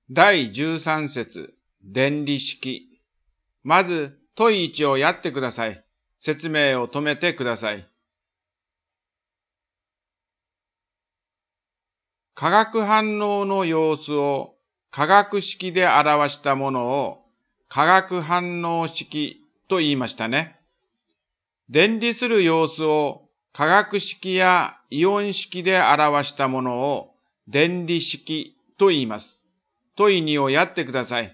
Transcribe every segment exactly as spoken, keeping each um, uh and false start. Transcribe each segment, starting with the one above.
だいじゅうさん節、電離式。まず、問いいちをやってください。説明を止めてください。化学反応の様子を化学式で表したものを化学反応式と言いましたね。電離する様子を化学式やイオン式で表したものを電離式と言います。問いにをやってください。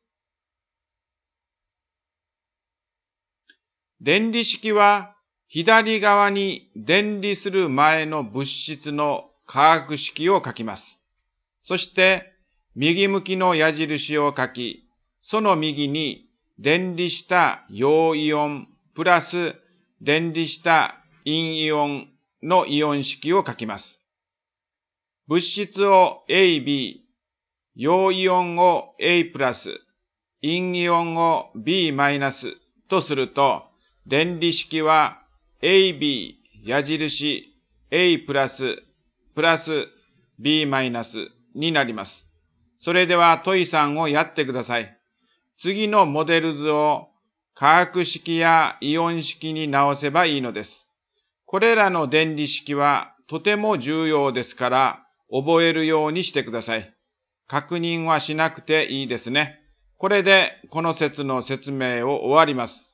電離式は左側に電離する前の物質の化学式を書きます。そして右向きの矢印を書き、その右に電離した陽イオンプラス電離した陰イオンのイオン式を書きます。物質を エービー、陽イオンを A プラス、陰イオンを B マイナスとすると、電離式は エービー 矢印 A プラスプラス B マイナスになります。それでは問いさんをやってください。次のモデル図を化学式やイオン式に直せばいいのです。これらの電離式はとても重要ですから覚えるようにしてください。確認はしなくていいですね。これでこの説の説明を終わります。